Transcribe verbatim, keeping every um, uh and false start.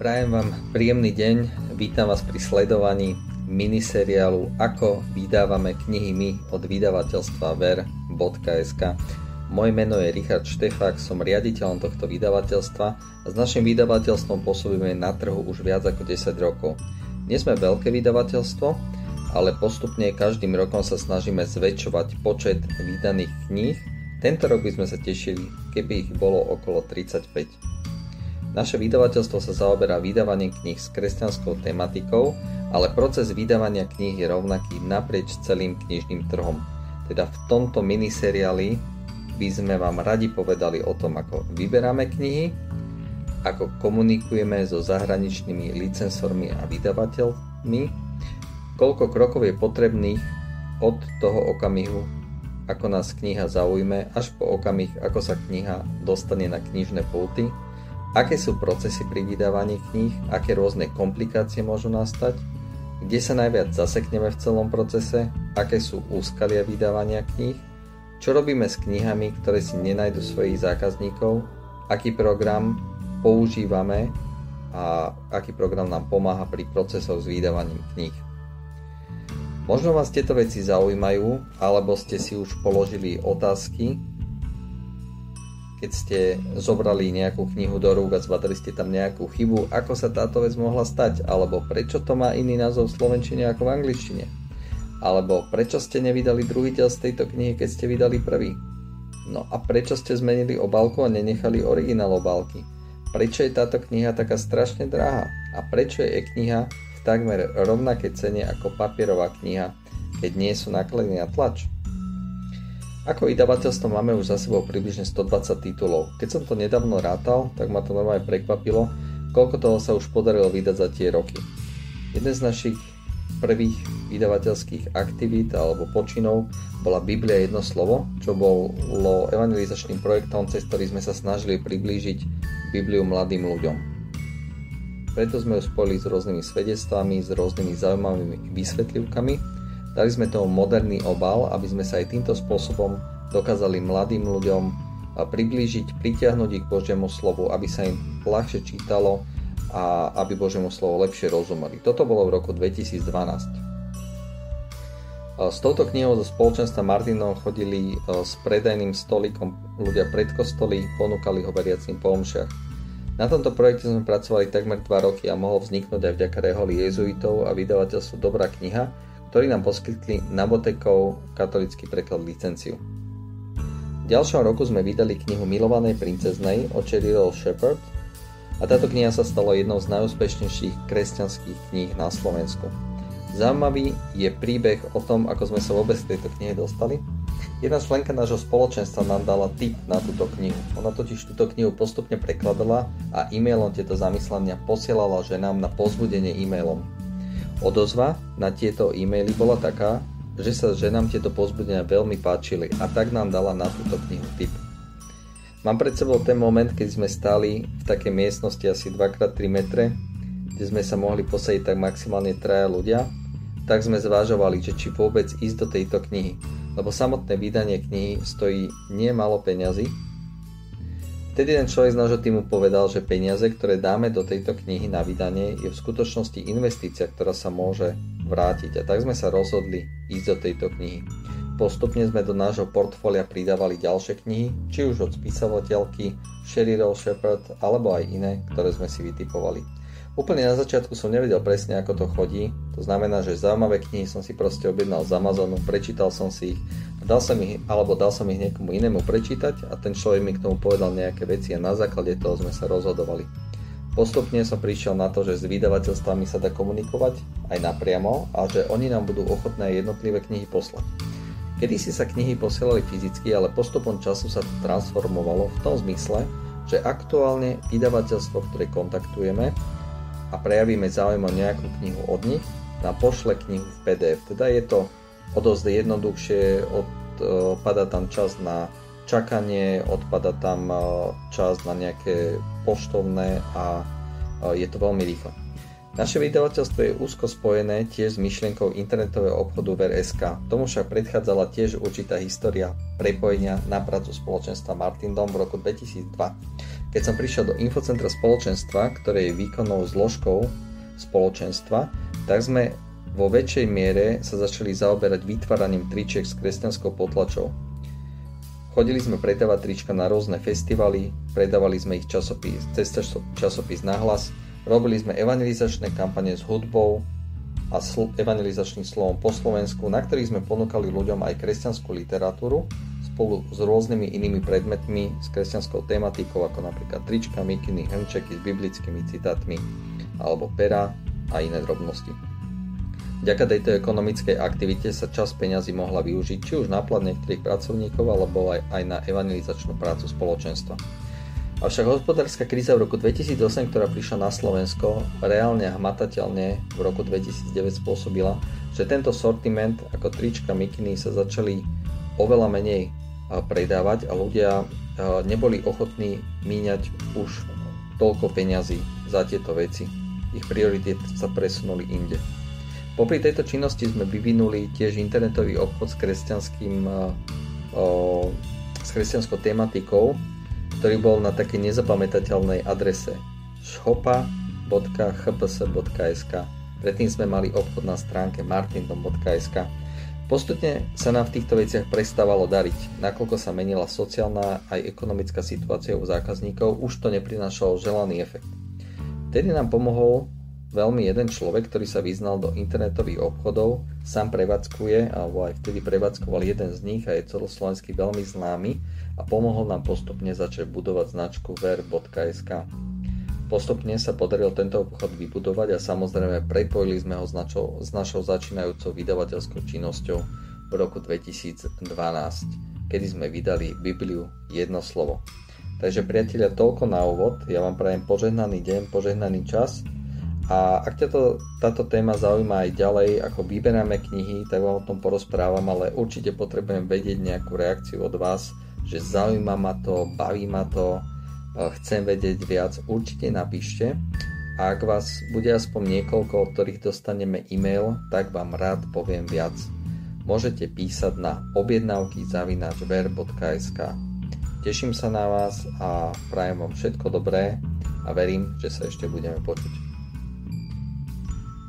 Prajem vám príjemný deň, vítam vás pri sledovaní miniseriálu Ako vydávame knihy my od vydavateľstva ver bodka es ká. Moje meno je Richard Štefák, som riaditeľom tohto vydavateľstva a s našim vydavateľstvom pôsobíme na trhu už viac ako desať rokov. Nie sme veľké vydavateľstvo, ale postupne každým rokom sa snažíme zväčšovať počet vydaných kníh. Tento rok by sme sa tešili, keby ich bolo okolo tridsaťpäť. Naše vydavateľstvo sa zaoberá vydávaním kníh s kresťanskou tematikou, ale proces vydávania kníh je rovnaký naprieč celým knižným trhom. Teda v tomto miniseriáli by sme vám radi povedali o tom, ako vyberáme knihy, ako komunikujeme so zahraničnými licensormi a vydavateľmi, koľko krokov je potrebných od toho okamihu, ako nás kniha zaujme, až po okamih, ako sa kniha dostane na knižné pulty, aké sú procesy pri vydávaní kníh, aké rôzne komplikácie môžu nastať, kde sa najviac zasekneme v celom procese, aké sú úskalia vydávania kníh, čo robíme s knihami, ktoré si nenajdu svojich zákazníkov, aký program používame a aký program nám pomáha pri procesoch s vydávaním kníh. Možno vás tieto veci zaujímajú, alebo ste si už položili otázky, keď ste zobrali nejakú knihu do rúk a zbadali ste tam nejakú chybu, ako sa táto vec mohla stať, alebo prečo to má iný názov v slovenčine ako v angličtine, alebo prečo ste nevydali druhý diel z tejto knihy, keď ste vydali prvý. No a prečo ste zmenili obálku a nenechali originál obálky? Prečo je táto kniha taká strašne drahá? A prečo je e-kniha v takmer rovnakej cene ako papierová kniha, keď nie sú náklady na tlač? Ako vydavateľstvo máme už za sebou približne stodvadsať titulov. Keď som to nedávno rátal, tak ma to normálne prekvapilo, koľko toho sa už podarilo vydať za tie roky. Jeden z našich prvých vydavateľských aktivít alebo počinov bola Biblia jedno slovo, čo bolo evangelizačným projektom, cez ktorý sme sa snažili priblížiť Bibliu mladým ľuďom. Preto sme ju spojili s rôznymi svedectvami, s rôznymi zaujímavými vysvetlivkami. Dali sme tomu moderný obal, aby sme sa aj týmto spôsobom dokázali mladým ľuďom priblížiť, pritiahnuť ich k Božiemu slovu, aby sa im ľahšie čítalo a aby Božiemu slovu lepšie rozumeli. Toto bolo v roku dvetisícdvanásť. S touto knihou zo spoločenstva Martinov chodili s predajným stolíkom ľudia pred kostoly, ponúkali ho veriacim po omšiach. Na tomto projekte sme pracovali takmer dva roky a mohol vzniknúť aj vďaka reholi jezuitov a vydavateľstvu Dobrá kniha, ktorí nám poskytli Nabotekov katolícky preklad licenciu. V ďalšom roku sme vydali knihu Milovanej princeznej od Cherry Little Shepherd a táto kniha sa stala jednou z najúspešnejších kresťanských kníh na Slovensku. Zaujímavý je príbeh o tom, ako sme sa vôbec k tejto knihe dostali. Jedna členka nášho spoločenstva nám dala tip na túto knihu. Ona totiž túto knihu postupne prekladala a e-mailom tieto zamyslenia posielala ženám na povzbudenie e-mailom. Odozva na tieto e-maily bola taká, že sa ženám tieto povzbudenia veľmi páčili a tak nám dala na túto knihu tip. Mám pred sebou ten moment, keď sme stáli v takej miestnosti asi dva krát tri metre, kde sme sa mohli posadiť tak maximálne traja ľudia, tak sme zvážovali, že či vôbec ísť do tejto knihy, lebo samotné vydanie knihy stojí nie málo peňazí. Vtedy ten človek z nášho týmu povedal, že peniaze, ktoré dáme do tejto knihy na vydanie, je v skutočnosti investícia, ktorá sa môže vrátiť. A tak sme sa rozhodli ísť do tejto knihy. Postupne sme do nášho portfólia pridávali ďalšie knihy, či už od spisovateľky Cherry Little Shepherd, alebo aj iné, ktoré sme si vytipovali. Úplne na začiatku som nevedel presne, ako to chodí. To znamená, že zaujímavé knihy som si proste objednal z Amazonu, prečítal som si ich, dal som ich alebo dal som ich niekomu inému prečítať a ten človek mi k tomu povedal nejaké veci a na základe toho sme sa rozhodovali. Postupne som prišiel na to, že s vydavateľstvami sa dá komunikovať aj napriamo a že oni nám budú ochotné jednotlivé knihy poslať. Kedysi sa knihy posielali fyzicky, ale postupom času sa to transformovalo v tom zmysle, že aktuálne vydavateľstvo, ktoré kontaktujeme a prejavíme záujem o nejakú knihu od nich, nám pošle knihu v pé dé ef. Teda je to o dosť jednoduchšie, odpada tam čas na čakanie, odpada tam čas na nejaké poštovné a je to veľmi rýchle. Naše vydavateľstvo je úzko spojené tiež s myšlienkou internetového obchodu ver bodka es ká. Tomu však predchádzala tiež určitá história prepojenia na prácu spoločenstva Martindom v roku dvetisícdva. Keď som prišiel do infocentra spoločenstva, ktoré je výkonnou zložkou spoločenstva, tak sme vo väčšej miere sa začali zaoberať vytváraním tričiek s kresťanskou potlačou. Chodili sme predávať trička na rôzne festivaly, predávali sme ich časopis, cez časopis Nahlas, robili sme evangelizačné kampane s hudbou a sl- evangelizačným slovom po Slovensku, na ktorých sme ponúkali ľuďom aj kresťanskú literatúru spolu s rôznymi inými predmetmi s kresťanskou tematikou, ako napríklad trička, mikiny, hrnčeky s biblickými citátmi alebo pera a iné drobnosti. Vďaka tejto ekonomickej aktivite sa časť peňazí mohla využiť či už na plat niektorých pracovníkov alebo aj, aj na evangelizačnú prácu spoločenstva. Avšak hospodárska kríza v roku dvetisícosem, ktorá prišla na Slovensko, reálne a hmatateľne v roku dvetisícdeväť spôsobila, že tento sortiment ako trička, mikiny sa začali oveľa menej predávať a ľudia neboli ochotní míňať už toľko peňazí za tieto veci. Ich priority sa presunuli inde. Popri tejto činnosti sme vyvinuli tiež internetový obchod s kresťanským s kresťanskou tematikou, ktorý bol na takej nezapamätateľnej adrese shopa bodka h p s bodka es ká. Predtým sme mali obchod na stránke martindom bodka es ká. Postupne sa nám v týchto veciach prestávalo dariť, nakoľko sa menila sociálna aj ekonomická situácia u zákazníkov, už to neprinášalo želaný efekt. Vtedy nám pomohol veľmi jeden človek, ktorý sa vyznal do internetových obchodov, sám prevádzkuje, alebo aj vtedy prevádzkoval jeden z nich a je celoslovenský veľmi známy a pomohol nám postupne začať budovať značku ver bodka es ká. Postupne sa podarilo tento obchod vybudovať a samozrejme prepojili sme ho s našou, s našou začínajúcou vydavateľskou činnosťou v roku dvetisícdvanásť, kedy sme vydali Bibliu jedno slovo. Takže priatelia, toľko na úvod. Ja vám prajem požehnaný deň, požehnaný čas. A ak ťa to, táto téma zaujíma aj ďalej, ako vyberáme knihy, tak vám o tom porozprávam, ale určite potrebujem vedieť nejakú reakciu od vás, že zaujíma ma to, baví ma to, chcem vedieť viac, určite napíšte. A ak vás bude aspoň niekoľko, od ktorých dostaneme e-mail, tak vám rád poviem viac. Môžete písať na objednávky zavináč ver bodka es ká. Teším sa na vás a prajem vám všetko dobré a verím, že sa ešte budeme počuť.